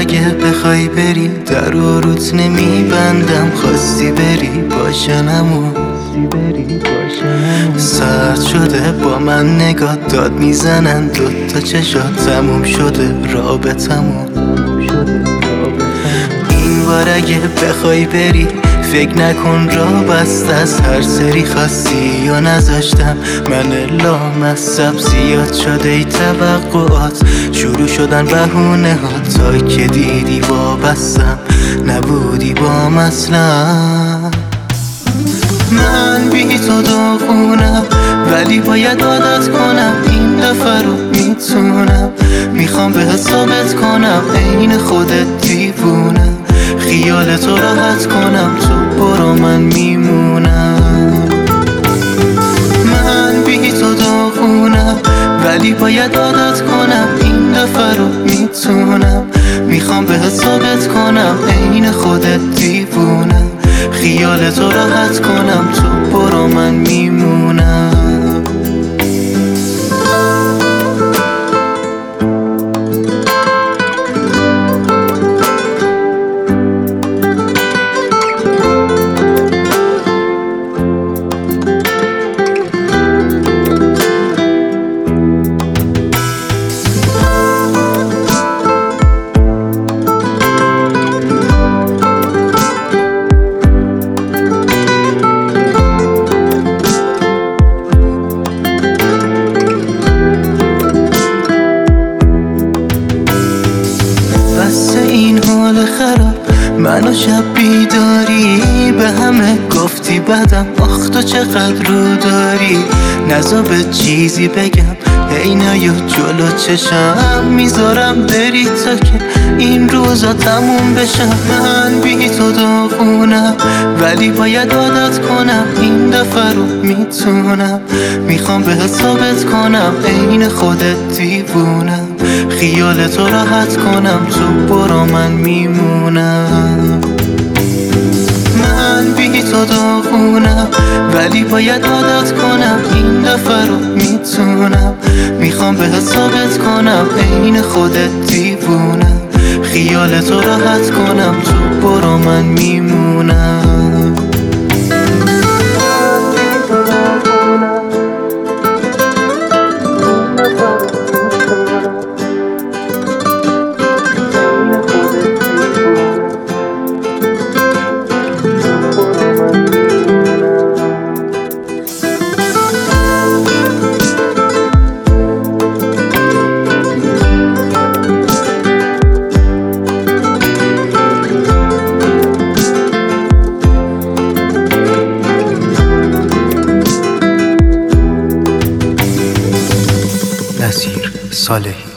اگه بخوای بری در و روت نمیبندم، خواستی بری باشه نمون. سرد شده با من نگاه داد میزنن دوتا چشات، تموم شده رابطمون. این بار اگه بخوای بری فکر نکن را بست از هر سری خواستی یا نذاشتم. من لامصب زیاد شده ای توقعات، شروع شدن بهونه ها تا که دیدی وابستم نبودی با مثلا. من بی تو داغونم ولی باید عادت کنم، این دفعه رو میتونم. میخوام بهت ثابت کنم عین خودت دیوونم، خیال تو راحت کنم تو برو من میمونم. من بی تو داغونم ولی باید عادت کنم، این دفعه رو میتونم. میخوام بهت ثابت کنم عین خودت دیوونم، خیال تو راحت کنم تو برو من میمونم. این حال خراب منو شب بیداری به همه گفتی بدم، آخ تو چقدر رو داری. نزا به چیزی بگم هی نیا جلو چشم، میذارم بری تا که این روزا تموم بشم. من بی تو داغونم ولی باید عادت کنم، این دفعه رو میتونم. میخوام بهت ثابت کنم عین خودت دیوونم، خیال تو راحت کنم تو برو من میمونم. من بی تو داغونم ولی باید عادت کنم، این دفعه رو میتونم. میخوام بهت ثابت کنم عین خودت دیوونم، خیال تو راحت کنم تو برو من میمونم. نصیر صالحی.